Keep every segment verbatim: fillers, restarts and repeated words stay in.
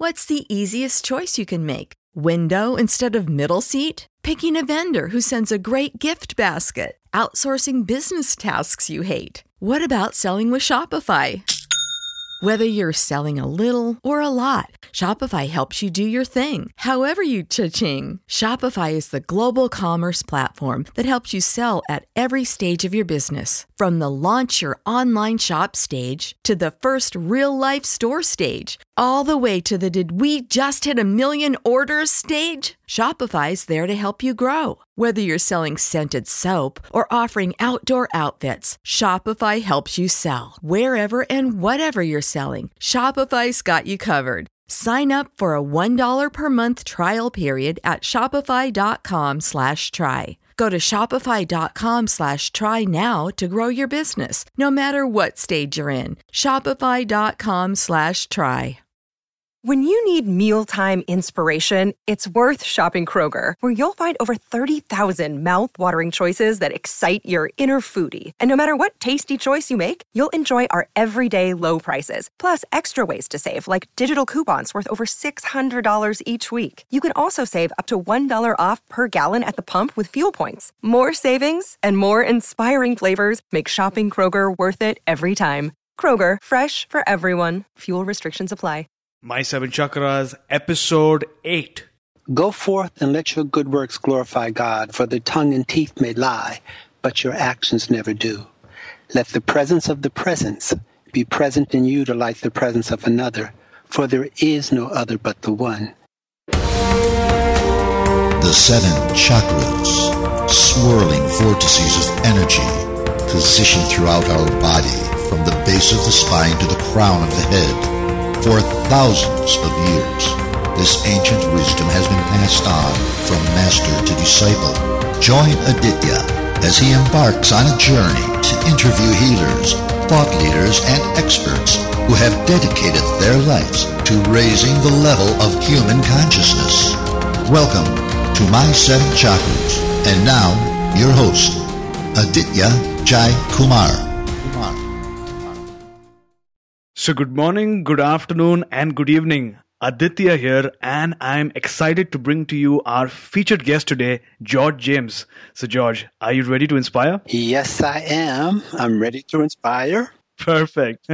What's the easiest choice you can make? Window instead of middle seat? Picking a vendor who sends a great gift basket? Outsourcing business tasks you hate? What about selling with Shopify? Whether you're selling a little or a lot, Shopify helps you do your thing, however you cha-ching. Shopify is the global commerce platform that helps you sell at every stage of your business. From the launch your online shop stage to the first real-life store stage, all the way to the did we just hit a million orders stage. Shopify's there to help you grow. Whether you're selling scented soap or offering outdoor outfits, Shopify helps you sell. Wherever and whatever you're selling, Shopify's got you covered. Sign up for a one dollar per month trial period at shopify.com slash try. Go to shopify.com slash try now to grow your business, no matter what stage you're in. Shopify.com slash try. When you need mealtime inspiration, it's worth shopping Kroger, where you'll find over thirty thousand mouth-watering choices that excite your inner foodie. And no matter what tasty choice you make, you'll enjoy our everyday low prices, plus extra ways to save, like digital coupons worth over six hundred dollars each week. You can also save up to one dollar off per gallon at the pump with fuel points. More savings and more inspiring flavors make shopping Kroger worth it every time. Kroger, fresh for everyone. Fuel restrictions apply. My Seven Chakras, Episode eight. Go forth and let your good works glorify God, for the tongue and teeth may lie, but your actions never do. Let the presence of the presence be present in you to light the presence of another, for there is no other but the one. The seven chakras, swirling vortices of energy, positioned throughout our body, from the base of the spine to the crown of the head. For thousands of years, this ancient wisdom has been passed on from master to disciple. Join Aditya as he embarks on a journey to interview healers, thought leaders, and experts who have dedicated their lives to raising the level of human consciousness. Welcome to My Seven Chakras. And now, your host, Aditya Jai Kumar. So good morning, good afternoon, and good evening. Aditya here, and I'm excited to bring to you our featured guest today, George James. So George, are you ready to inspire? Yes, I am. I'm ready to inspire. Perfect.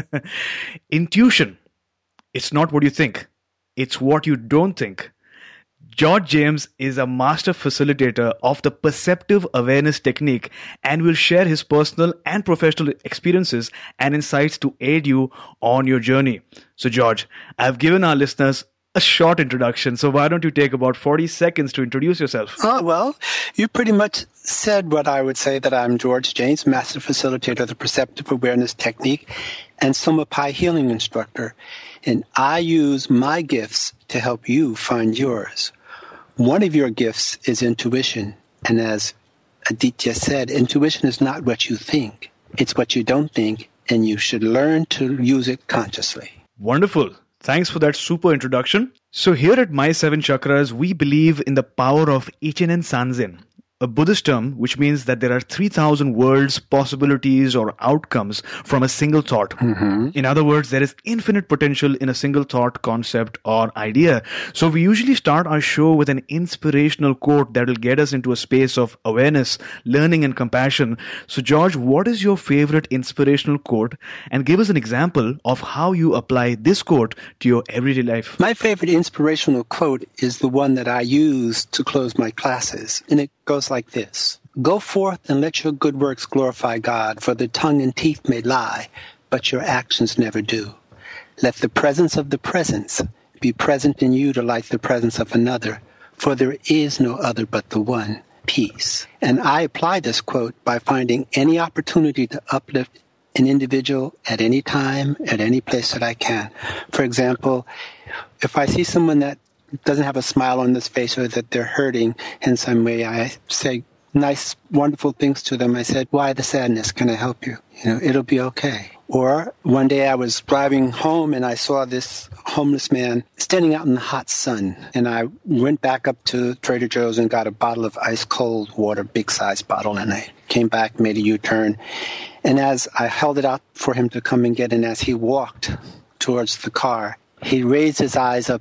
Intuition. It's not what you think. It's what you don't think. George James is a master facilitator of the perceptive awareness technique and will share his personal and professional experiences and insights to aid you on your journey. So George, I've given our listeners a short introduction, so why don't you take about forty seconds to introduce yourself? Oh, well, you pretty much said what I would say, that I'm George James, master facilitator of the perceptive awareness technique and Soma Pi healing instructor. And I use my gifts to help you find yours. One of your gifts is intuition. And as Aditya said, intuition is not what you think. It's what you don't think, and you should learn to use it consciously. Wonderful. Thanks for that super introduction. So here at My Seven Chakras, we believe in the power of Ichinen Sanzen, a Buddhist term which means that there are three thousand worlds, possibilities, or outcomes from a single thought. Mm-hmm. In other words, there is infinite potential in a single thought, concept, or idea. So we usually start our show with an inspirational quote that will get us into a space of awareness, learning, and compassion. So George, what is your favorite inspirational quote? And give us an example of how you apply this quote to your everyday life. My favorite inspirational quote is the one that I use to close my classes. And it goes like this. Go forth and let your good works glorify God, for the tongue and teeth may lie, but your actions never do. Let the presence of the presence be present in you to light the presence of another, for there is no other but the one. Peace. And I apply this quote by finding any opportunity to uplift an individual at any time, at any place that I can. For example, if I see someone that doesn't have a smile on this face or that they're hurting in some way, I say nice, wonderful things to them. I said, why the sadness? Can I help you? You know, it'll be okay. Or one day I was driving home and I saw this homeless man standing out in the hot sun. And I went back up to Trader Joe's and got a bottle of ice cold water, big size bottle. And I came back, made a U-turn. And as I held it out for him to come and get, and as he walked towards the car, he raised his eyes up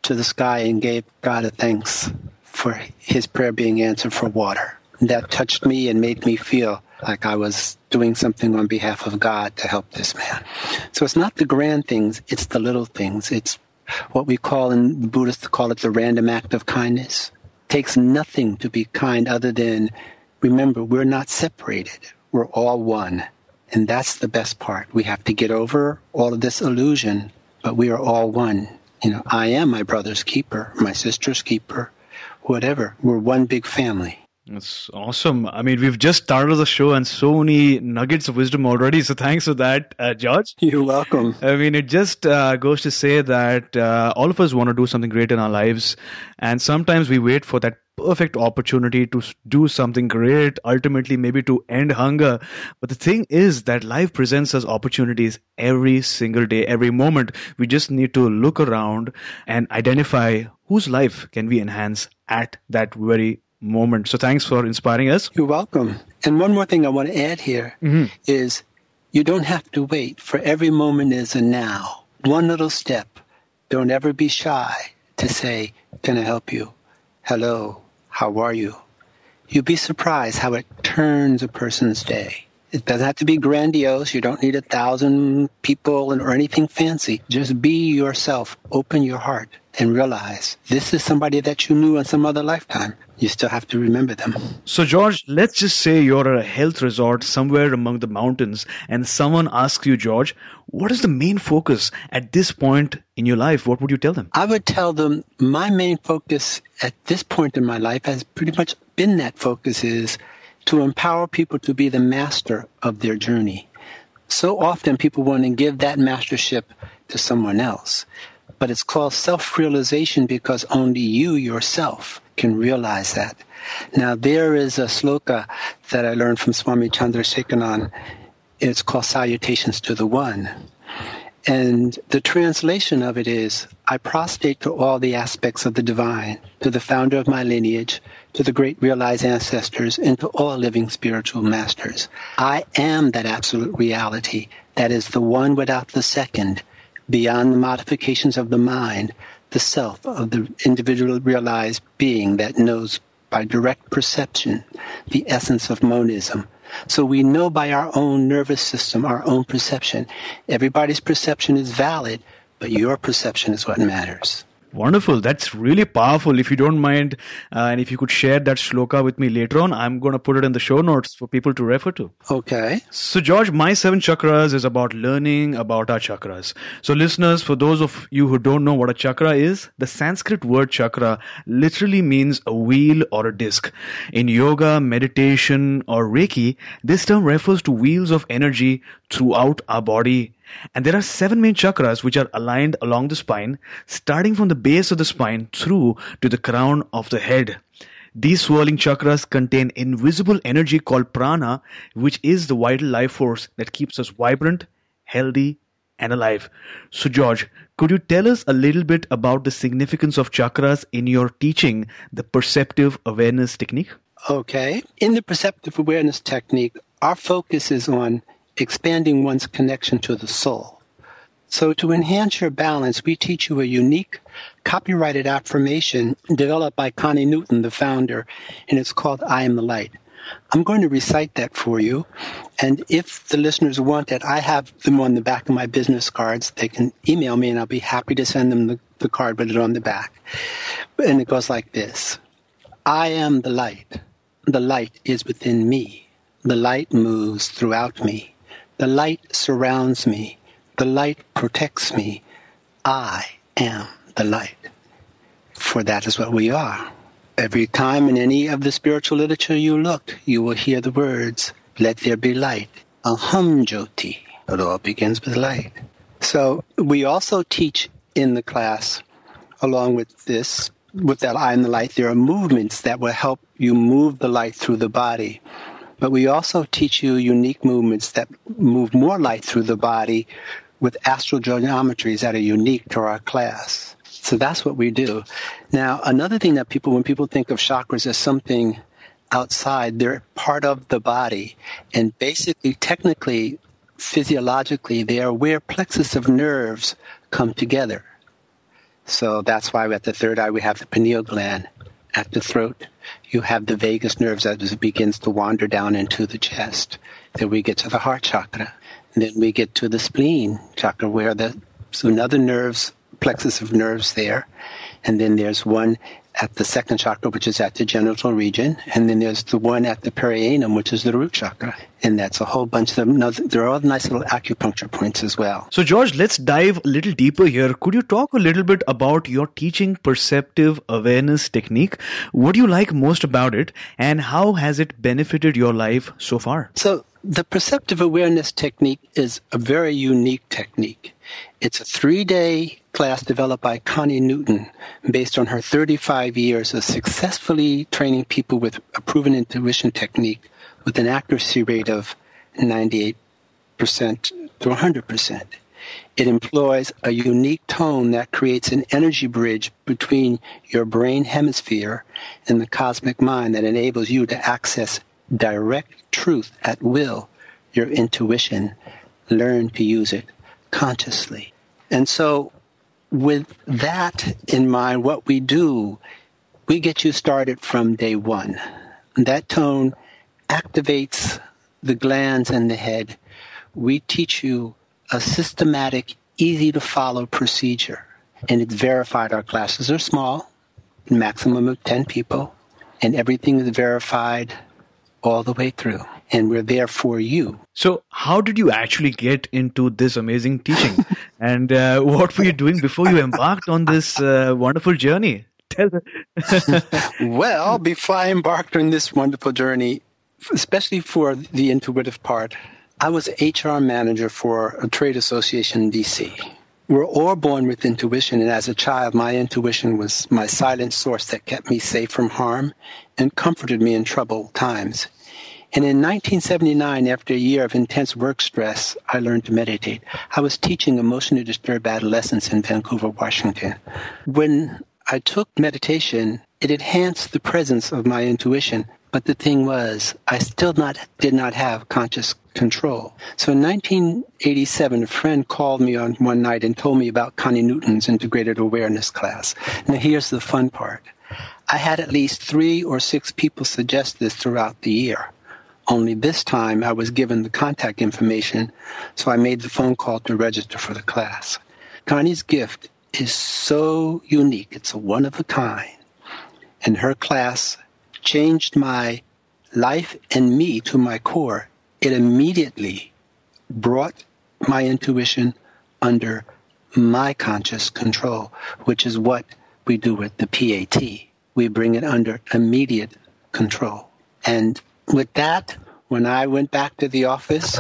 to the sky and gave God a thanks for his prayer being answered for water. That touched me and made me feel like I was doing something on behalf of God to help this man. So it's not the grand things, it's the little things. It's what we call, in the Buddhists call it the random act of kindness. It takes nothing to be kind other than, remember, we're not separated. We're all one. And that's the best part. We have to get over all of this illusion, but we are all one. You know, I am my brother's keeper, my sister's keeper, whatever. We're one big family. That's awesome. I mean, we've just started the show and so many nuggets of wisdom already. So thanks for that, uh, George. You're welcome. I mean, it just uh, goes to say that uh, all of us want to do something great in our lives. And sometimes we wait for that perfect opportunity to do something great, ultimately maybe to end hunger. But the thing is that life presents us opportunities every single day, every moment. We just need to look around and identify whose life can we enhance at that very moment. So thanks for inspiring us. You're welcome. And one more thing I want to add here mm-hmm. is you don't have to wait, for every moment is a now. One little step. Don't ever be shy to say, can I help you? Hello, how are you? You'll be surprised how it turns a person's day. It doesn't have to be grandiose. You don't need a thousand people or anything fancy. Just be yourself. Open your heart and realize this is somebody that you knew in some other lifetime. You still have to remember them. So, George, let's just say you're at a health resort somewhere among the mountains and someone asks you, George, what is the main focus at this point in your life? What would you tell them? I would tell them my main focus at this point in my life has pretty much been that focus is to empower people to be the master of their journey. So often people want to give that mastership to someone else. But it's called self-realization because only you yourself can realize that. Now, there is a sloka that I learned from Swami Chandrasekharan. It's called Salutations to the One. And the translation of it is, I prostrate to all the aspects of the divine, to the founder of my lineage, to the great realized ancestors, and to all living spiritual masters. I am that absolute reality that is the one without the second, beyond the modifications of the mind, the self of the individual realized being that knows by direct perception the essence of monism. So we know by our own nervous system, our own perception. Everybody's perception is valid, but your perception is what matters. Wonderful. That's really powerful. If you don't mind, uh, and if you could share that shloka with me later on, I'm going to put it in the show notes for people to refer to. Okay. So, George, My Seven Chakras is about learning about our chakras. So, listeners, for those of you who don't know what a chakra is, the Sanskrit word chakra literally means a wheel or a disc. In yoga, meditation, or Reiki, this term refers to wheels of energy throughout our body. And there are seven main chakras which are aligned along the spine, starting from the base of the spine through to the crown of the head. These swirling chakras contain invisible energy called prana, which is the vital life force that keeps us vibrant, healthy, and alive. So, George, could you tell us a little bit about the significance of chakras in your teaching, the perceptive awareness technique? Okay. In the perceptive awareness technique, our focus is on expanding one's connection to the soul. So to enhance your balance, we teach you a unique copyrighted affirmation developed by Connie Newton, the founder, and it's called I Am the Light. I'm going to recite that for you, and if the listeners want it, I have them on the back of my business cards. They can email me, and I'll be happy to send them the, the card with it on the back. And it goes like this. I am the light. The light is within me. The light moves throughout me. The light surrounds me. The light protects me. I am the light. For that is what we are. Every time in any of the spiritual literature you look, you will hear the words, let there be light. Aham Jyoti. It all begins with light. So we also teach in the class, along with this, with that I am the light, there are movements that will help you move the light through the body. But we also teach you unique movements that move more light through the body with astral geometries that are unique to our class. So that's what we do. Now, another thing that people, when people think of chakras as something outside, they're part of the body. And basically, technically, physiologically, they are where plexus of nerves come together. So that's why at the third eye we have the pineal gland. At the throat, you have the vagus nerves as it begins to wander down into the chest. Then we get to the heart chakra. And then we get to the spleen chakra, where the so another nerves, plexus of nerves there. And then there's one at the second chakra, which is at the genital region. And then there's the one at the perianum, which is the root chakra. And that's a whole bunch of them. No, they're all nice little acupuncture points as well. So, George, let's dive a little deeper here. Could you talk a little bit about your teaching perceptive awareness technique? What do you like most about it? And how has it benefited your life so far? So, the perceptive awareness technique is a very unique technique. It's a three-day class developed by Connie Newton based on her thirty-five years of successfully training people with a proven intuition technique with an accuracy rate of ninety-eight percent to one hundred percent. It employs a unique tone that creates an energy bridge between your brain hemisphere and the cosmic mind that enables you to access direct truth at will, your intuition. Learn to use it consciously. And so with that in mind, what we do, we get you started from day one. That tone activates the glands in the head. We teach you a systematic, easy-to-follow procedure. And it's verified. Our classes are small, maximum of ten people, and everything is verified all the way through. And we're there for you. So how did you actually get into this amazing teaching? And uh, what were you doing before you embarked on this uh, wonderful journey? Tell Well, before I embarked on this wonderful journey, especially for the intuitive part, I was H R manager for a trade association in D C. We're all born with intuition, and as a child, my intuition was my silent source that kept me safe from harm and comforted me in troubled times. And in nineteen seventy-nine, after a year of intense work stress, I learned to meditate. I was teaching emotionally disturbed adolescents in Vancouver, Washington. When I took meditation, it enhanced the presence of my intuition. But the thing was, I still not did not have conscious control. So in nineteen eighty-seven, a friend called me on one night and told me about Connie Newton's integrated awareness class. Now here's the fun part. I had at least three or six people suggest this throughout the year. Only this time I was given the contact information, so I made the phone call to register for the class. Connie's gift is so unique. It's a one of a kind. And her class changed my life and me to my core. It immediately brought my intuition under my conscious control, which is what we do with the P A T. We bring it under immediate control. And with that, when I went back to the office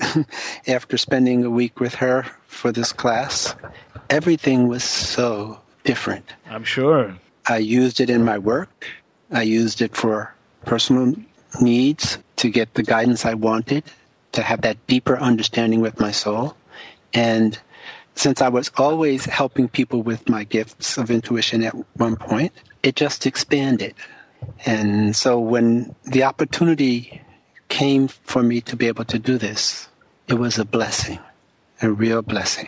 after spending a week with her for this class, everything was so different. I'm sure. I used it in my work. I used it for personal needs to get the guidance I wanted, to have that deeper understanding with my soul. And since I was always helping people with my gifts of intuition at one point, it just expanded. And so when the opportunity came for me to be able to do this, it was a blessing, a real blessing.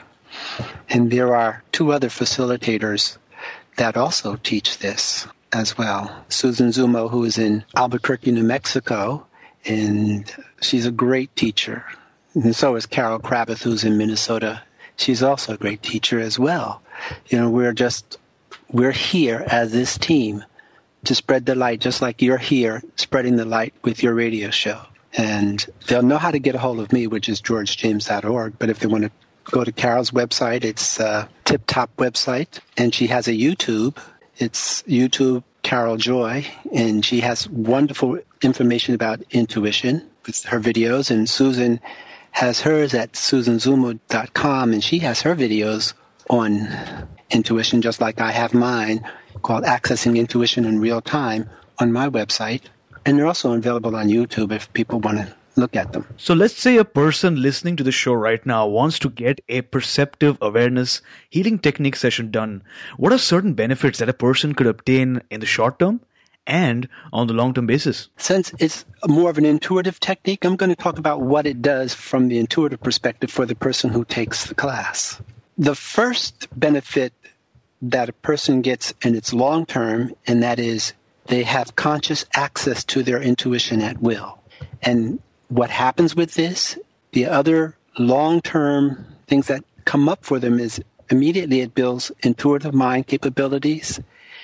And there are two other facilitators that also teach this as well. Susan Zumo, who is in Albuquerque, New Mexico, and she's a great teacher. And so is Carol Kravitz, who's in Minnesota. She's also a great teacher as well. You know, we're just, we're here as this team to spread the light, just like you're here spreading the light with your radio show. And they'll know how to get a hold of me, which is george james dot org. But if they want to go to Carol's website, it's a tip-top website. And she has a YouTube. It's YouTube Carol Joy. And she has wonderful information about intuition with her videos. And Susan has hers at susan zumo dot com. And she has her videos on intuition, just like I have mine, called Accessing Intuition in Real Time on my website. And they're also available on YouTube if people want to look at them. So let's say a person listening to the show right now wants to get a perceptive awareness healing technique session done. What are certain benefits that a person could obtain in the short term and on the long-term basis? Since it's more of an intuitive technique, I'm going to talk about what it does from the intuitive perspective for the person who takes the class. The first benefit that a person gets in its long term, and that is they have conscious access to their intuition at will. And what happens with this, the other long-term things that come up for them is immediately it builds intuitive mind capabilities.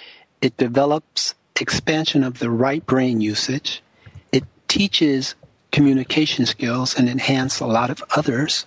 It develops expansion of the right brain usage. It teaches communication skills and enhance a lot of others.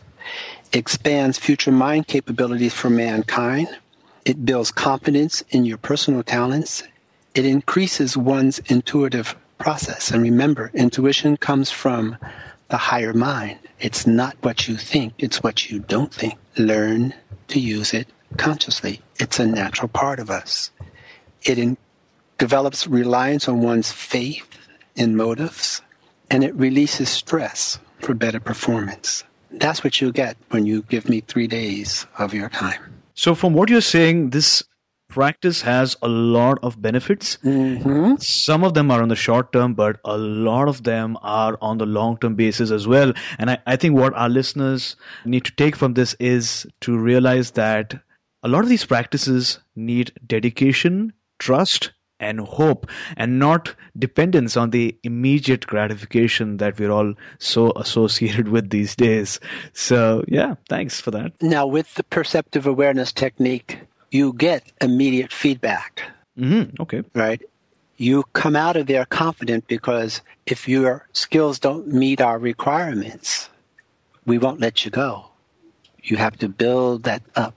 Expands future mind capabilities for mankind. It builds confidence in your personal talents. It increases one's intuitive process. And remember, intuition comes from the higher mind. It's not what you think, it's what you don't think. Learn to use it consciously. It's a natural part of us. It in- develops reliance on one's faith and motives, and it releases stress for better performance. That's what you get when you give me three days of your time. So from what you're saying, this practice has a lot of benefits. Mm-hmm. Some of them are on the short term, but a lot of them are on the long term basis as well. And I, I think what our listeners need to take from this is to realize that a lot of these practices need dedication, trust, and hope, and not dependence on the immediate gratification that we're all so associated with these days. So, yeah, thanks for that. Now, with the perceptive awareness technique, you get immediate feedback. Mm-hmm. Okay. Right? You come out of there confident because if your skills don't meet our requirements, we won't let you go. You have to build that up.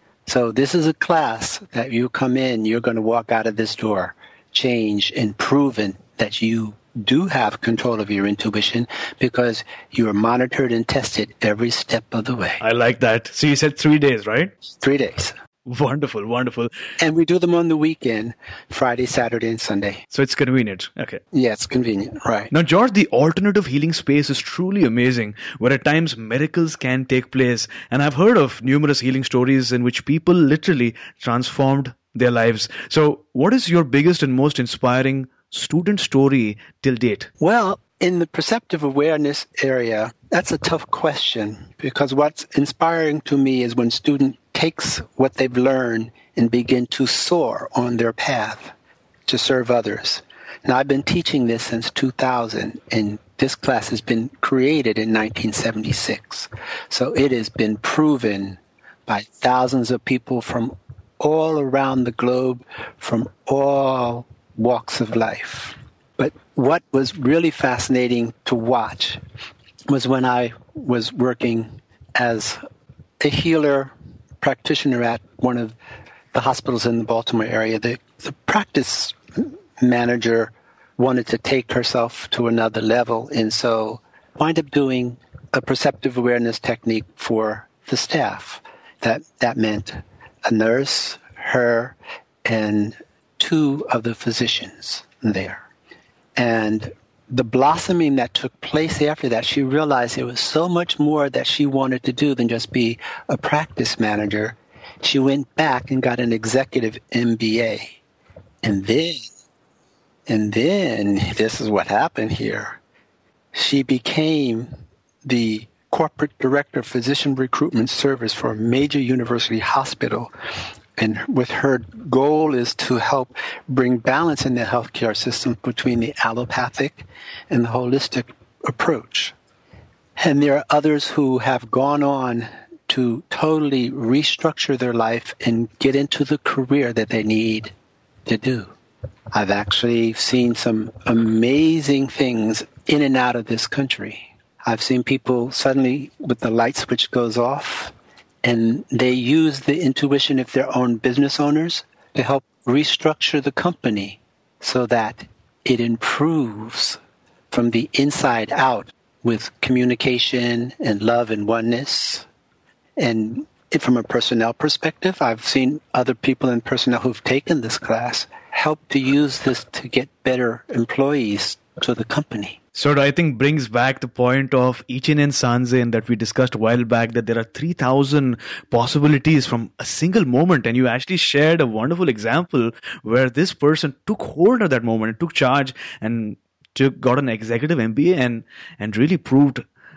So this is a class that you come in, you're going to walk out of this door changed and proven that you do have control of your intuition because you are monitored and tested every step of the way. I like that. So you said three days, right? Three days. Wonderful, wonderful. And we do them on the weekend, Friday, Saturday, and Sunday. So it's convenient. Okay. Yeah, it's convenient. Right. Now, George, the alternative healing space is truly amazing, where at times miracles can take place. And I've heard of numerous healing stories in which people literally transformed their lives. So what is your biggest and most inspiring student story till date? Well, in the perceptive awareness area, that's a tough question because what's inspiring to me is when student takes what they've learned and begin to soar on their path to serve others. Now, I've been teaching this since two thousand, and this class has been created in nineteen seventy-six. So it has been proven by thousands of people from all around the globe, from all walks of life. But what was really fascinating to watch was when I was working as a healer practitioner at one of the hospitals in the Baltimore area. The, the practice manager wanted to take herself to another level, and so wound up doing a perceptive awareness technique for the staff. That that meant a nurse, her, and two of the physicians there. And the blossoming that took place after that, she realized there was so much more that she wanted to do than just be a practice manager. She went back and got an executive M B A. And then, and then, this is what happened here. She became the corporate director of physician recruitment service for a major university hospital. And with her goal is to help bring balance in the healthcare system between the allopathic and the holistic approach. And there are others who have gone on to totally restructure their life and get into the career that they need to do. I've actually seen some amazing things in and out of this country. I've seen people suddenly, with the light switch goes off, and they use the intuition of their own business owners to help restructure the company so that it improves from the inside out with communication and love and oneness. And from a personnel perspective, I've seen other people in personnel who've taken this class help to use this to get better employees to the company. So I think brings back the point of Ichinen Sanzen that we discussed a while back, that there are three thousand possibilities from a single moment. And you actually shared a wonderful example where this person took hold of that moment and took charge and took, got an executive M B A and, and really proved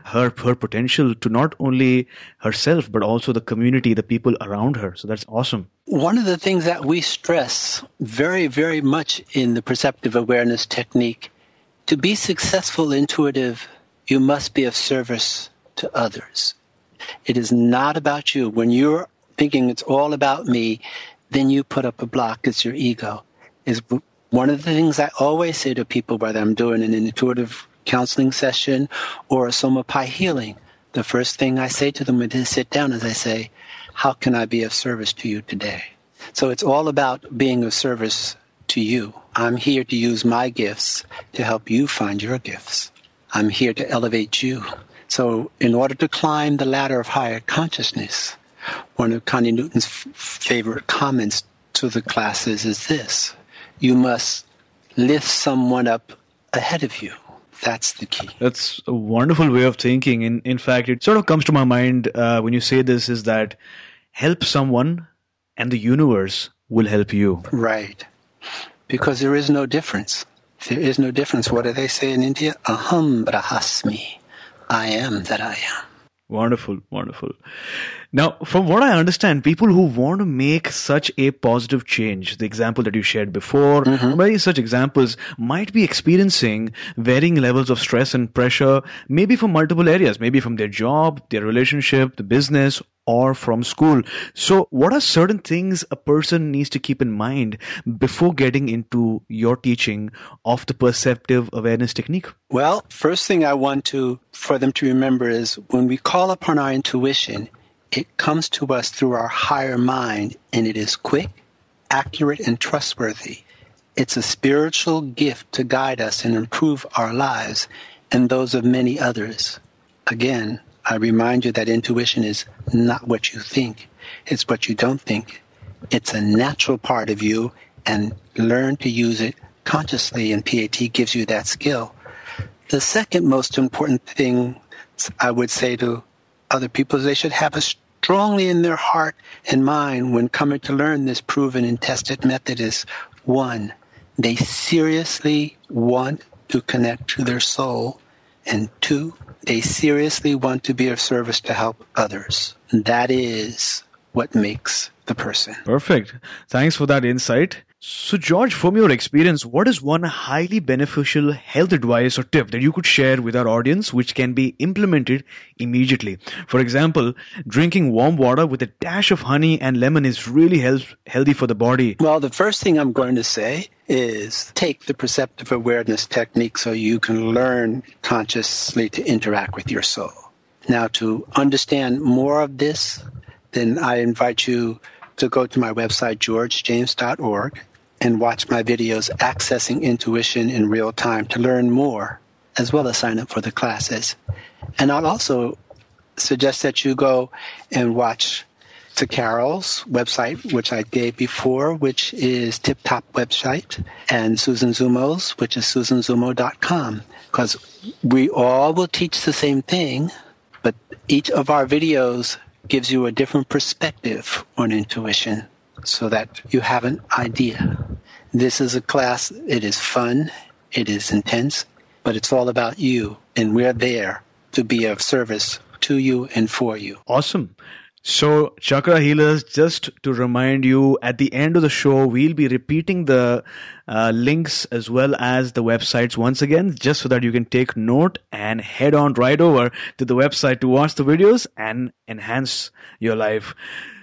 her, her potential to not only herself, but also the community, the people around her. So that's awesome. One of the things that we stress very, very much in the perceptive awareness technique, to be successful intuitive, you must be of service to others. It is not about you. When you're thinking it's all about me, then you put up a block. It's your ego. Is one of the things I always say to people, whether I'm doing an intuitive counseling session or a Somapai healing, the first thing I say to them when they sit down is I say, how can I be of service to you today? So it's all about being of service to you. I'm here to use my gifts to help you find your gifts. I'm here to elevate you. So in order to climb the ladder of higher consciousness, one of Connie Newton's f- favorite comments to the classes is this: you must lift someone up ahead of you. That's the key. That's a wonderful way of thinking. In in fact, it sort of comes to my mind uh, when you say this is that help someone and the universe will help you. Right. Because there is no difference. There is no difference. What do they say in India? Aham brahasmi. I am that I am. Wonderful, wonderful. Now, from what I understand, people who want to make such a positive change, the example that you shared before, mm-hmm. many such examples might be experiencing varying levels of stress and pressure, maybe from multiple areas, maybe from their job, their relationship, the business, or from school. So what are certain things a person needs to keep in mind before getting into your teaching of the perceptive awareness technique? Well, first thing I want to for them to remember is when we call upon our intuition, it comes to us through our higher mind, and it is quick, accurate, and trustworthy. It's a spiritual gift to guide us and improve our lives and those of many others. Again, I remind you that intuition is not what you think. It's what you don't think. It's a natural part of you, and learn to use it consciously, and P A T gives you that skill. The second most important thing I would say to other people is they should have it strongly in their heart and mind when coming to learn this proven and tested method is, one, they seriously want to connect to their soul, and two, they seriously want to be of service to help others. That is what makes the person. Perfect. Thanks for that insight. So, George, from your experience, what is one highly beneficial health advice or tip that you could share with our audience which can be implemented immediately? For example, drinking warm water with a dash of honey and lemon is really health- healthy for the body. Well, the first thing I'm going to say is take the perceptive awareness technique so you can learn consciously to interact with your soul. Now, to understand more of this, then I invite you to go to my website, george james dot org, and watch my videos, Accessing Intuition in Real Time, to learn more, as well as sign up for the classes. And I'll also suggest that you go and watch to Carol's website, which I gave before, which is Tip Top website, and Susan Zumo's, which is susan zumo dot com, because we all will teach the same thing, but each of our videos gives you a different perspective on intuition so that you have an idea. This is a class, it is fun, it is intense, but it's all about you, and we're there to be of service to you and for you. Awesome. So, Chakra Healers, just to remind you, at the end of the show, we'll be repeating the uh, links as well as the websites once again, just so that you can take note and head on right over to the website to watch the videos and enhance your life.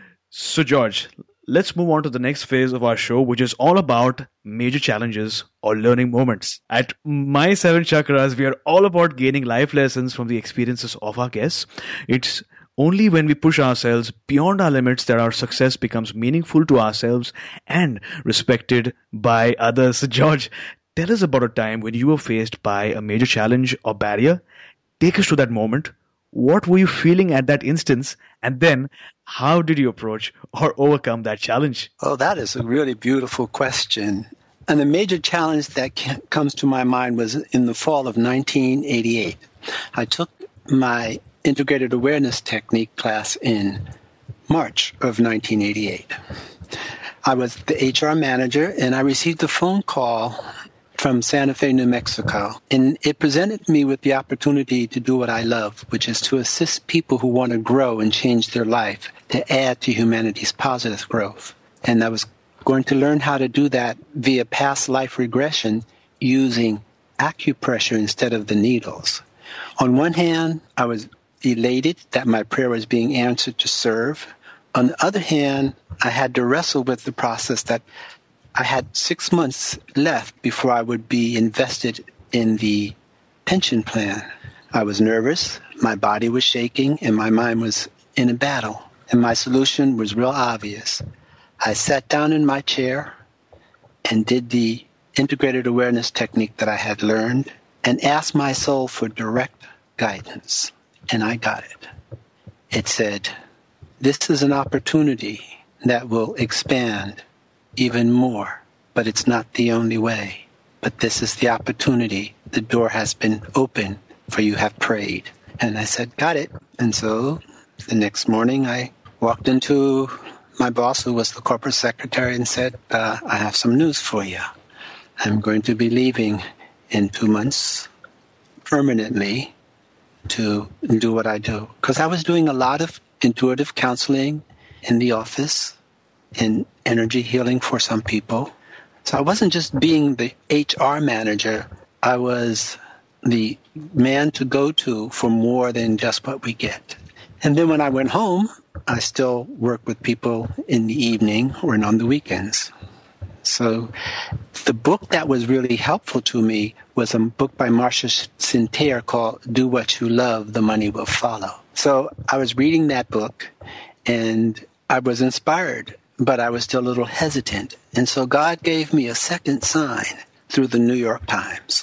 So, George, let's move on to the next phase of our show, which is all about major challenges or learning moments. At My Seven Chakras, we are all about gaining life lessons from the experiences of our guests. It's only when we push ourselves beyond our limits that our success becomes meaningful to ourselves and respected by others. So, George, tell us about a time when you were faced by a major challenge or barrier. Take us to that moment. What were you feeling at that instance? And then how did you approach or overcome that challenge? Oh, that is a really beautiful question. And the major challenge that can, comes to my mind was in the fall of nineteen eighty-eight. I took my integrated awareness technique class in March of nineteen eighty-eight. I was the H R manager, and I received a phone call from Santa Fe, New Mexico. And it presented me with the opportunity to do what I love, which is to assist people who want to grow and change their life to add to humanity's positive growth. And I was going to learn how to do that via past life regression using acupressure instead of the needles. On one hand, I was elated that my prayer was being answered to serve. On the other hand, I had to wrestle with the process that I had six months left before I would be invested in the pension plan. I was nervous, my body was shaking, and my mind was in a battle. And my solution was real obvious. I sat down in my chair and did the integrated awareness technique that I had learned and asked my soul for direct guidance. And I got it. It said, this is an opportunity that will expand even more, but it's not the only way. But this is the opportunity. The door has been open, for you have prayed. And I said, got it. And so the next morning I walked into my boss, who was the corporate secretary, and said, uh, I have some news for you. I'm going to be leaving in two months permanently to do what I do. Because I was doing a lot of intuitive counseling in the office and energy healing for some people. So I wasn't just being the H R manager. I was the man to go to for more than just what we get. And then when I went home, I still worked with people in the evening or on the weekends. So the book that was really helpful to me was a book by Marcia Sinter called Do What You Love, The Money Will Follow. So I was reading that book and I was inspired, but I was still a little hesitant. And so God gave me a second sign through the New York Times.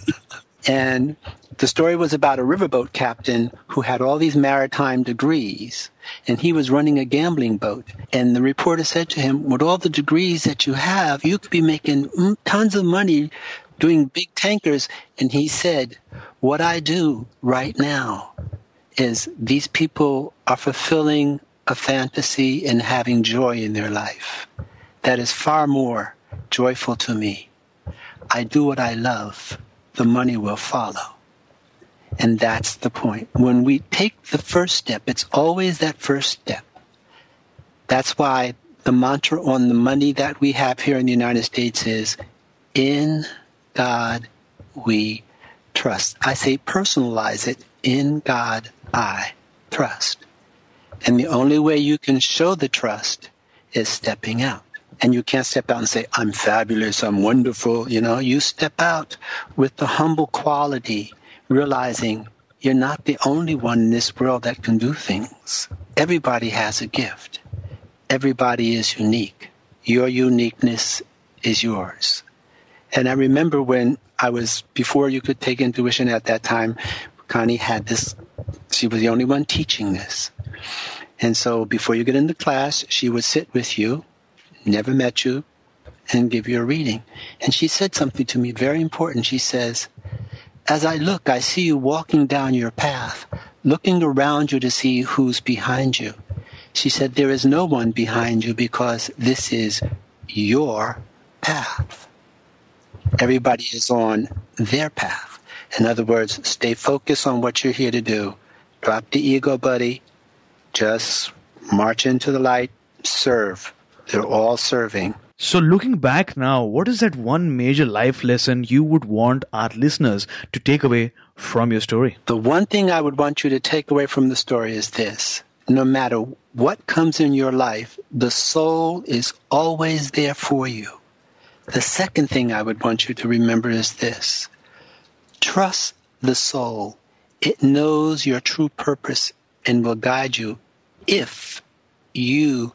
And the story was about a riverboat captain who had all these maritime degrees, and he was running a gambling boat. And the reporter said to him, with all the degrees that you have, you could be making tons of money doing big tankers. And he said, what I do right now is these people are fulfilling a fantasy and having joy in their life. That is far more joyful to me. I do what I love. The money will follow. And that's the point. When we take the first step, it's always that first step. That's why the mantra on the money that we have here in the United States is, in God we trust. I say personalize it. In God I trust. And the only way you can show the trust is stepping out. And you can't step out and say, I'm fabulous, I'm wonderful. You know, you step out with the humble quality, realizing you're not the only one in this world that can do things. Everybody has a gift. Everybody is unique. Your uniqueness is yours. And I remember when I was, before you could take intuition at that time, Connie had this, she was the only one teaching this. And so before you get into class, she would sit with you, never met you, and give you a reading. And she said something to me very important. She says, as I look, I see you walking down your path, looking around you to see who's behind you. She said, there is no one behind you because this is your path. Everybody is on their path. In other words, stay focused on what you're here to do. Drop the ego, buddy. Just march into the light, serve. They're all serving. So looking back now, what is that one major life lesson you would want our listeners to take away from your story? The one thing I would want you to take away from the story is this. No matter what comes in your life, the soul is always there for you. The second thing I would want you to remember is this. Trust the soul. It knows your true purpose and will guide you if you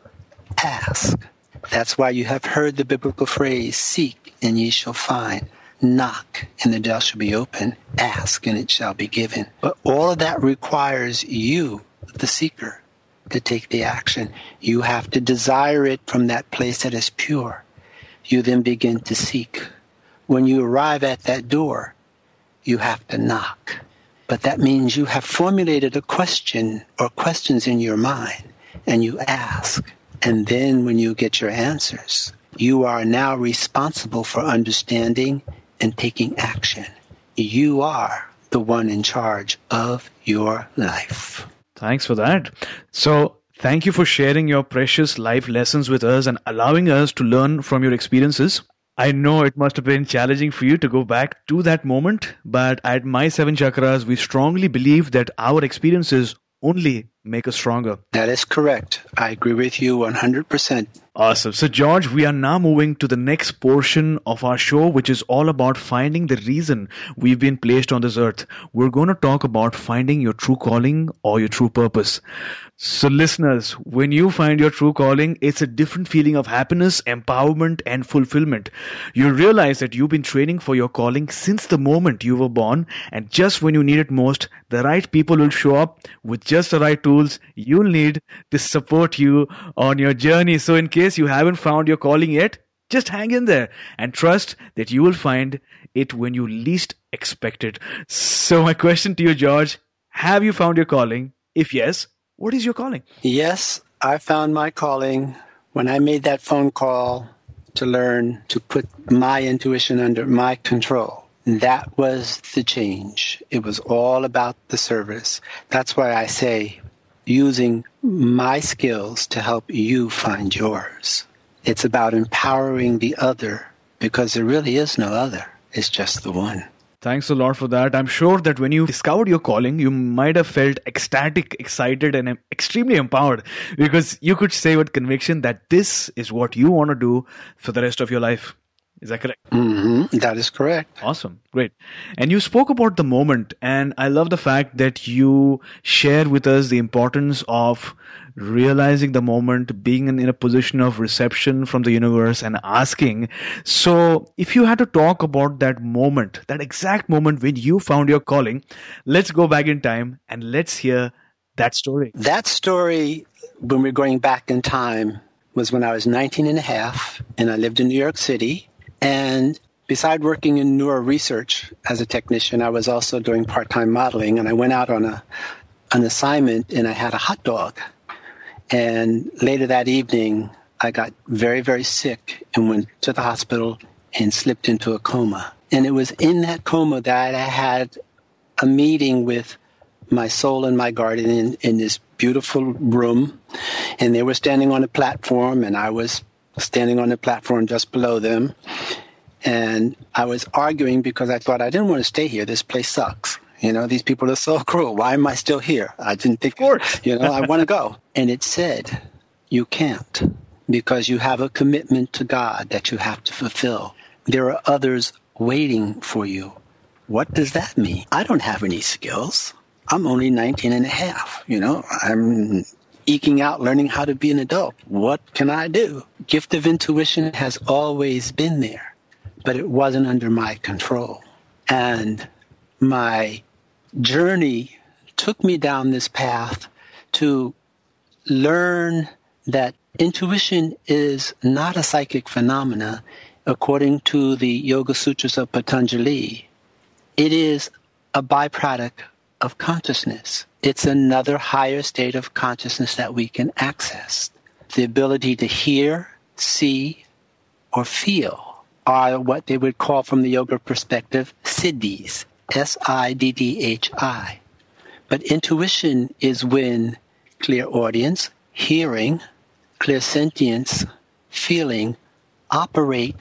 ask. That's why you have heard the biblical phrase, seek and ye shall find. Knock and the door shall be open. Ask and it shall be given. But all of that requires you, the seeker, to take the action. You have to desire it from that place that is pure. You then begin to seek. When you arrive at that door, you have to knock. But that means you have formulated a question or questions in your mind, and you ask. And then when you get your answers, you are now responsible for understanding and taking action. You are the one in charge of your life. Thanks for that. So, thank you for sharing your precious life lessons with us and allowing us to learn from your experiences. I know it must have been challenging for you to go back to that moment, but at My Seven Chakras, we strongly believe that our experiences only make us stronger. That is correct. I agree with you one hundred percent. Awesome. So, George, we are now moving to the next portion of our show, which is all about finding the reason we've been placed on this earth. We're going to talk about finding your true calling or your true purpose. So, listeners, when you find your true calling, it's a different feeling of happiness, empowerment, and fulfillment. You realize that you've been training for your calling since the moment you were born, and just when you need it most, the right people will show up with just the right tools you'll need to support you on your journey. So, in case you haven't found your calling yet, just hang in there and trust that you will find it when you least expect it. So, my question to you, George, have you found your calling? If yes, what is your calling? Yes, I found my calling when I made that phone call to learn to put my intuition under my control. That was the change. It was all about the service. That's why I say using my skills to help you find yours. It's about empowering the other because there really is no other. It's just the one. Thanks a lot for that. I'm sure that when you discovered your calling, you might have felt ecstatic, excited, and extremely empowered because you could say with conviction that this is what you want to do for the rest of your life. Is that correct? Mm-hmm. That is correct. Awesome. Great. And you spoke about the moment, and I love the fact that you share with us the importance of realizing the moment, being in, in a position of reception from the universe and asking. So if you had to talk about that moment, that exact moment when you found your calling, let's go back in time and let's hear that story. That story, when we're going back in time, was when I was nineteen and a half, and I lived in New York City. And beside working in neuro research as a technician, I was also doing part-time modeling. And I went out on a an assignment, and I had a hot dog. And later that evening, I got very, very sick and went to the hospital and slipped into a coma. And it was in that coma that I had a meeting with my soul and my guardian in, in this beautiful room. And they were standing on a platform, and I was standing on the platform just below them. And I was arguing because I thought I didn't want to stay here. This place sucks. You know, these people are so cruel. Why am I still here? I didn't think, of course. You know, I want to go. And it said, you can't because you have a commitment to God that you have to fulfill. There are others waiting for you. What does that mean? I don't have any skills. I'm only nineteen and a half. You know, I'm eking out, learning how to be an adult. What can I do? Gift of intuition has always been there, but it wasn't under my control. And my journey took me down this path to learn that intuition is not a psychic phenomena according to the Yoga Sutras of Patanjali. It is a byproduct of consciousness. It's another higher state of consciousness that we can access. The ability to hear, see, or feel are what they would call from the yoga perspective siddhis, S I D D H I. But intuition is when clairaudience, hearing, clairsentience, feeling operate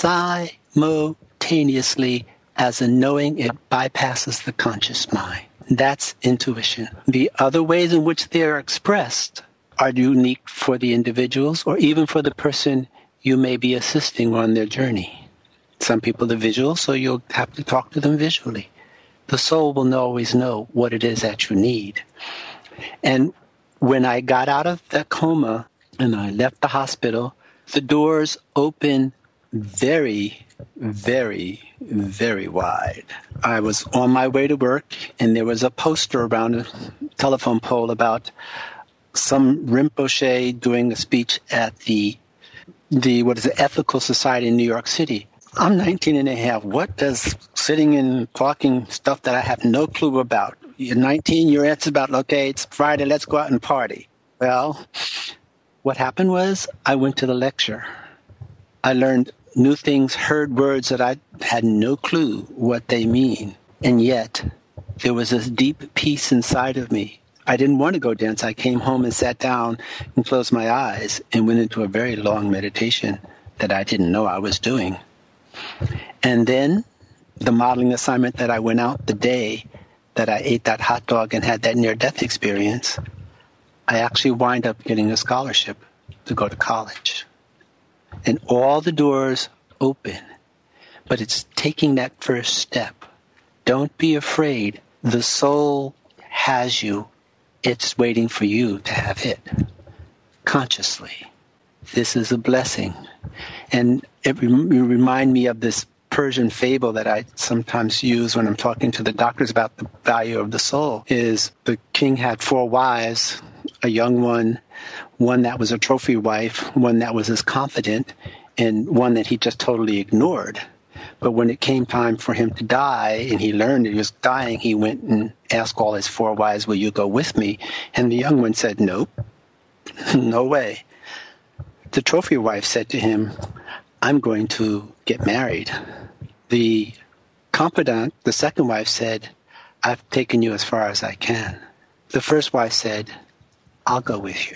simultaneously as a knowing. It bypasses the conscious mind. That's intuition. The other ways in which they are expressed are unique for the individuals or even for the person you may be assisting on their journey. Some people are visual, so you'll have to talk to them visually. The soul will always know what it is that you need. And when I got out of that coma and I left the hospital, the doors opened very, very, very wide. I was on my way to work, and there was a poster around a telephone pole about some Rinpoche doing a speech at the, the what is it, Ethical Society in New York City. I'm nineteen and a half. What does sitting and talking stuff that I have no clue about? You're nineteen, your answer about, okay, it's Friday, let's go out and party. Well, what happened was I went to the lecture. I learned new things, heard words that I had no clue what they mean. And yet, there was this deep peace inside of me. I didn't want to go dance. I came home and sat down and closed my eyes and went into a very long meditation that I didn't know I was doing. And then the modeling assignment that I went out the day that I ate that hot dog and had that near-death experience, I actually wind up getting a scholarship to go to college. And all the doors open, but it's taking that first step. Don't be afraid. The soul has you. It's waiting for you to have it consciously. This is a blessing. And it remind me of this Persian fable that I sometimes use when I'm talking to the doctors about the value of the soul, is the king had four wives, a young one, one that was a trophy wife, one that was his confidant, and one that he just totally ignored. But when it came time for him to die, and he learned he was dying, he went and asked all his four wives, will you go with me? And the young one said, nope, no way. The trophy wife said to him, I'm going to get married. The confidant, the second wife, said, I've taken you as far as I can. The first wife said, I'll go with you.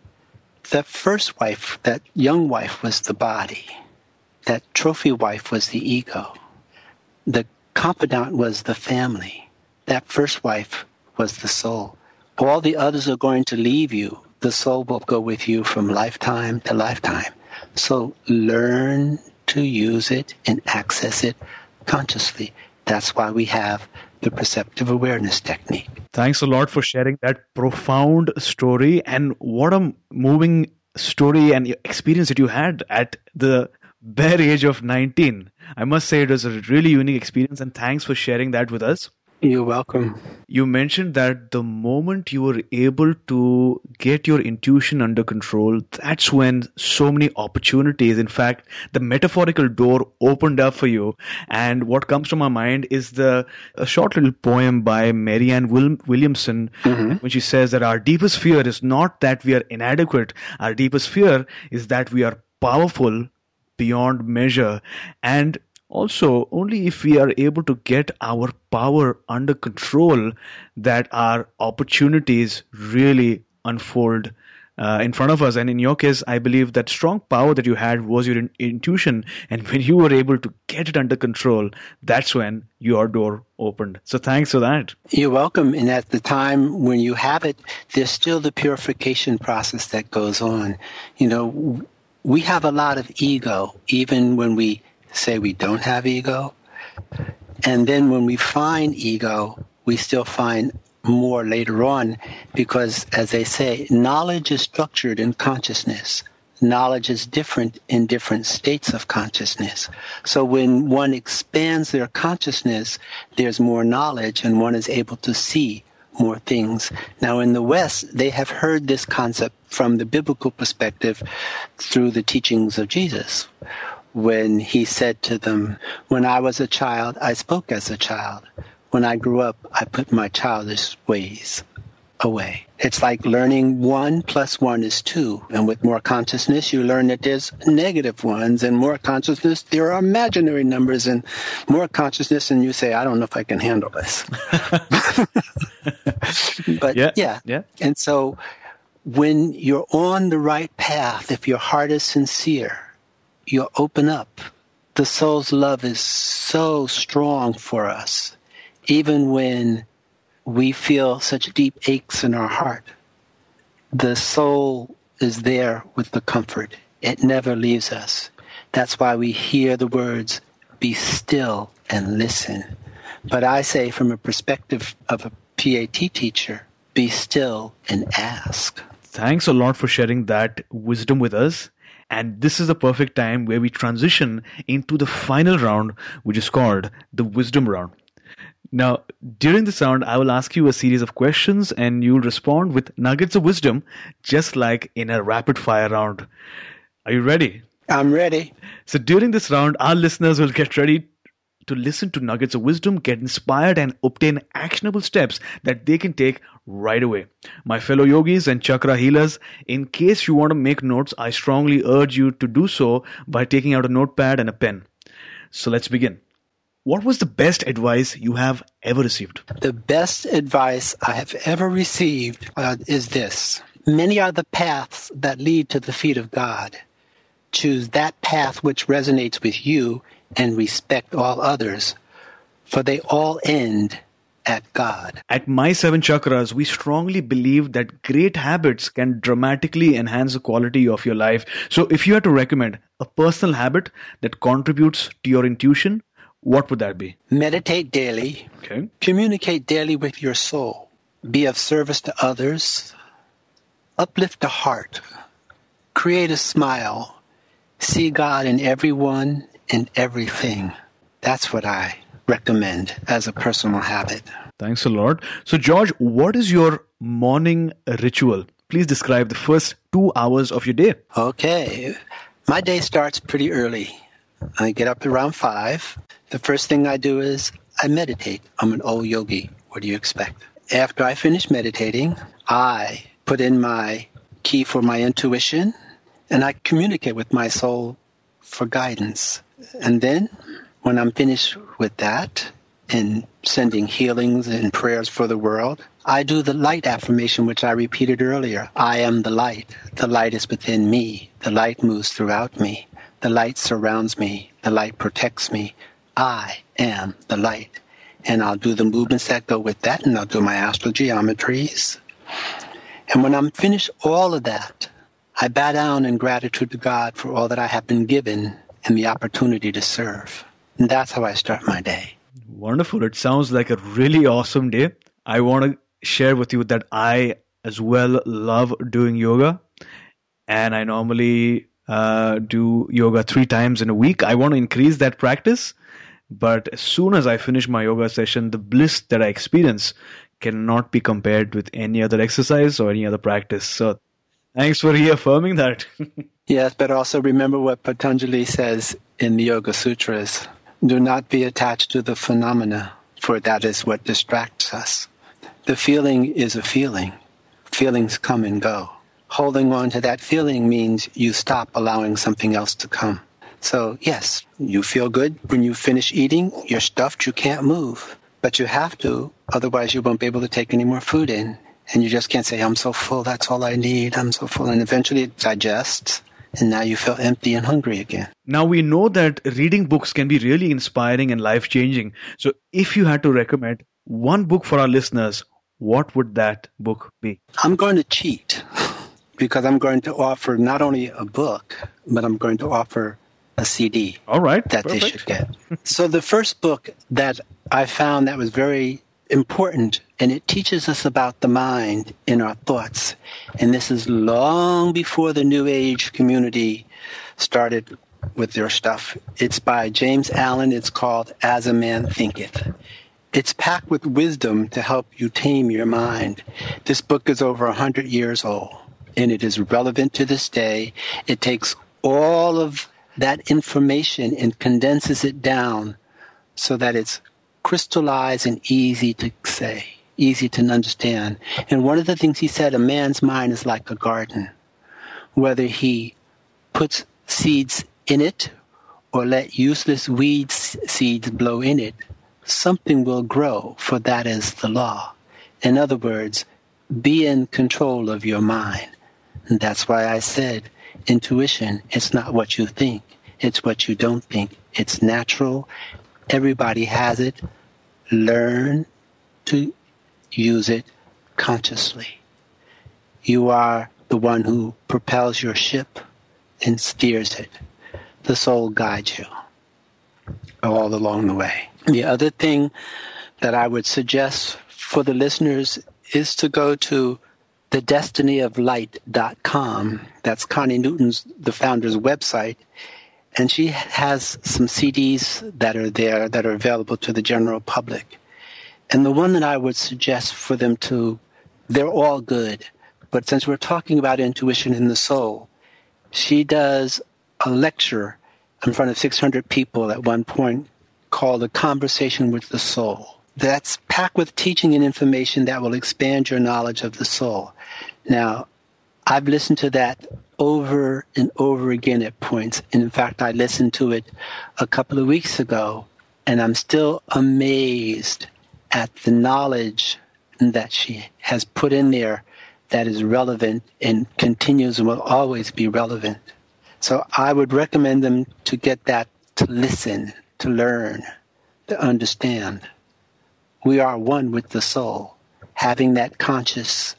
The first wife, that young wife, was the body. That trophy wife was the ego. The confidant was the family. That first wife was the soul. All the others are going to leave you. The soul will go with you from lifetime to lifetime. So learn to use it and access it consciously. That's why we have the perceptive awareness technique. Thanks a lot for sharing that profound story, and what a moving story and experience that you had at the bare age of nineteen. I must say it was a really unique experience, and thanks for sharing that with us. You're welcome. You mentioned that the moment you were able to get your intuition under control, that's when so many opportunities, in fact, the metaphorical door opened up for you. And what comes to my mind is the a short little poem by Marianne Will- Williamson, mm-hmm. when she says that our deepest fear is not that we are inadequate. Our deepest fear is that we are powerful beyond measure. And also, only if we are able to get our power under control that our opportunities really unfold uh, in front of us. And in your case, I believe that strong power that you had was your in- intuition. And when you were able to get it under control, that's when your door opened. So thanks for that. You're welcome. And at the time when you have it, there's still the purification process that goes on. You know, we have a lot of ego, even when we say we don't have ego. And then when we find ego, we still find more later on, because, as they say, knowledge is structured in consciousness. Knowledge is different in different states of consciousness. So when one expands their consciousness, there's more knowledge and one is able to see more things. Now in the West, they have heard this concept from the biblical perspective through the teachings of Jesus, when he said to them, when I was a child, I spoke as a child. When I grew up, I put my childish ways away. It's like learning one plus one is two. And with more consciousness, you learn that there's negative ones, and more consciousness, there are imaginary numbers, and more consciousness, and you say, I don't know if I can handle this. But yeah, yeah. yeah. And so when you're on the right path, if your heart is sincere, you'll open up. The soul's love is so strong for us, even when we feel such deep aches in our heart. The soul is there with the comfort. It never leaves us. That's why we hear the words, be still and listen. But I say, from a perspective of a P A T teacher, be still and ask. Thanks a lot for sharing that wisdom with us. And this is the perfect time where we transition into the final round, which is called the wisdom round. Now, during this round, I will ask you a series of questions and you'll respond with nuggets of wisdom, just like in a rapid fire round. Are you ready? I'm ready. So during this round, our listeners will get ready to listen to nuggets of wisdom, get inspired, and obtain actionable steps that they can take right away. My fellow yogis and chakra healers, in case you want to make notes, I strongly urge you to do so by taking out a notepad and a pen. So let's begin. What was the best advice you have ever received? The best advice I have ever received uh, is this. Many are the paths that lead to the feet of God. Choose that path which resonates with you and respect all others, for they all end at God. At My Seven Chakras, we strongly believe that great habits can dramatically enhance the quality of your life. So if you had to recommend a personal habit that contributes to your intuition, what would that be? Meditate daily. Okay. Communicate daily with your soul. Be of service to others. Uplift a heart. Create a smile. See God in everyone and everything. That's what I recommend as a personal habit. Thanks a lot. So, George, what is your morning ritual? Please describe the first two hours of your day. Okay. My day starts pretty early. I get up around five. The first thing I do is I meditate. I'm an old yogi. What do you expect? After I finish meditating, I put in my key for my intuition, and I communicate with my soul for guidance. And then, when I'm finished with that, and sending healings and prayers for the world, I do the light affirmation, which I repeated earlier. I am the light. The light is within me. The light moves throughout me. The light surrounds me. The light protects me. I am the light. And I'll do the movements that go with that, and I'll do my astral geometries. And when I'm finished all of that, I bow down in gratitude to God for all that I have been given and the opportunity to serve. And that's how I start my day. Wonderful. It sounds like a really awesome day. I want to share with you that I as well love doing yoga. And I normally uh, do yoga three times in a week. I want to increase that practice. But as soon as I finish my yoga session, the bliss that I experience cannot be compared with any other exercise or any other practice. So thanks for reaffirming that. Yes, but also remember what Patanjali says in the Yoga Sutras. Do not be attached to the phenomena, for that is what distracts us. The feeling is a feeling. Feelings come and go. Holding on to that feeling means you stop allowing something else to come. So, yes, you feel good when you finish eating. You're stuffed, you can't move. But you have to, otherwise you won't be able to take any more food in. And you just can't say, I'm so full, that's all I need, I'm so full. And eventually it digests, and now you feel empty and hungry again. Now we know that reading books can be really inspiring and life-changing. So if you had to recommend one book for our listeners, what would that book be? I'm going to cheat because I'm going to offer not only a book, but I'm going to offer a C D. All right. That Perfect. They should get. So the first book that I found that was very important, and it teaches us about the mind in our thoughts. And this is long before the New Age community started with their stuff. It's by James Allen. It's called As a Man Thinketh. It's packed with wisdom to help you tame your mind. This book is over one hundred years old, and it is relevant to this day. It takes all of that information and condenses it down so that it's crystallized and easy to say, easy to understand. And one of the things he said, a man's mind is like a garden. Whether he puts seeds in it or let useless weed seeds blow in it, something will grow, for that is the law. In other words, be in control of your mind. And that's why I said, intuition, it's not what you think. It's what you don't think. It's natural. Everybody has it. Learn to use it consciously. You are the one who propels your ship and steers it. The soul guides you all along the way. The other thing that I would suggest for the listeners is to go to the destiny of light dot com. That's Connie Newton's, the founder's website. And she has some C Ds that are there that are available to the general public. And the one that I would suggest for them to, they're all good. But since we're talking about intuition in the soul, she does a lecture in front of six hundred people at one point called A Conversation with the Soul. That's packed with teaching and information that will expand your knowledge of the soul. Now, I've listened to that over and over again at points. And in fact, I listened to it a couple of weeks ago, and I'm still amazed at the knowledge that she has put in there that is relevant and continues and will always be relevant. So I would recommend them to get that, to listen, to learn, to understand. We are one with the soul, having that conscious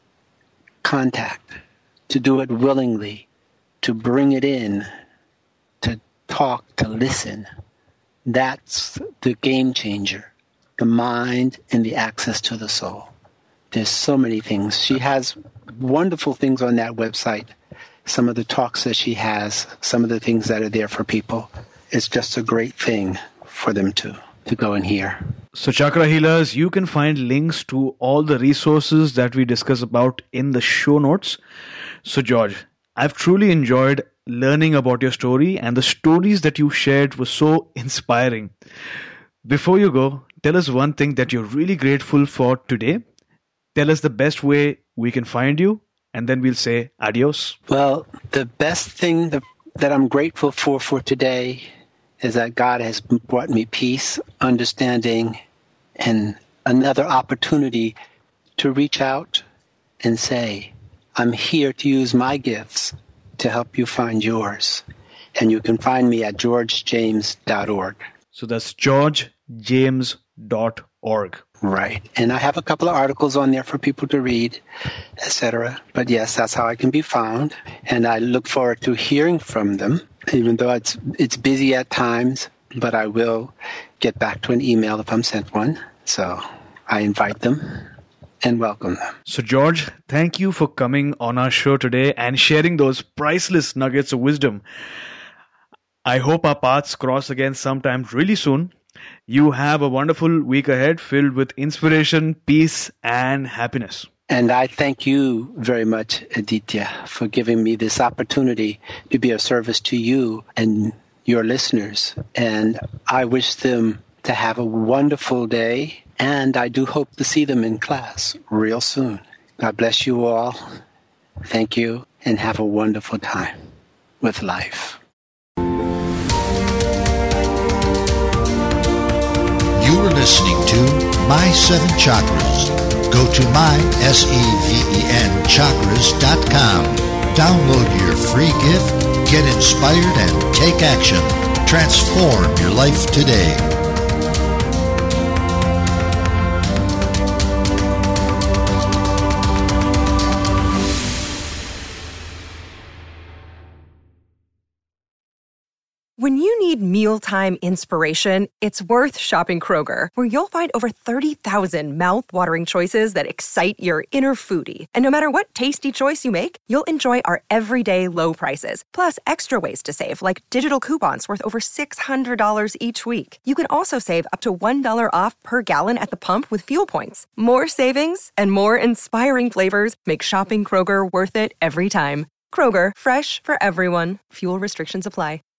contact, to do it willingly, to bring it in, to talk, to listen. That's the game changer, the mind and the access to the soul. There's so many things. She has wonderful things on that website. Some of the talks that she has, some of the things that are there for people. It's just a great thing for them to, to go and hear. So Chakra Healers, you can find links to all the resources that we discuss about in the show notes. So George, I've truly enjoyed learning about your story, and the stories that you shared were so inspiring. Before you go, tell us one thing that you're really grateful for today. Tell us the best way we can find you, and then we'll say adios. Well, the best thing that, that I'm grateful for for today is that God has brought me peace, understanding, and another opportunity to reach out and say, I'm here to use my gifts to help you find yours. And you can find me at george james dot org. So that's george james dot org. Right. And I have a couple of articles on there for people to read, et cetera. But yes, that's how I can be found. And I look forward to hearing from them, even though it's it's busy at times. But I will get back to an email if I'm sent one. So I invite them and welcome them. So George, thank you for coming on our show today and sharing those priceless nuggets of wisdom. I hope our paths cross again sometime really soon. You have a wonderful week ahead filled with inspiration, peace, and happiness. And I thank you very much, Aditya, for giving me this opportunity to be of service to you and your listeners. And I wish them to have a wonderful day, and I do hope to see them in class real soon. God bless you all. Thank you, and have a wonderful time with life. You are listening to My Seven Chakras. Go to my, S E V E N, chakras dot com. Download your free gift, get inspired, and take action. Transform your life today. When you need mealtime inspiration, it's worth shopping Kroger, where you'll find over thirty thousand mouth-watering choices that excite your inner foodie. And no matter what tasty choice you make, you'll enjoy our everyday low prices, plus extra ways to save, like digital coupons worth over six hundred dollars each week. You can also save up to one dollar off per gallon at the pump with fuel points. More savings and more inspiring flavors make shopping Kroger worth it every time. Kroger, fresh for everyone. Fuel restrictions apply.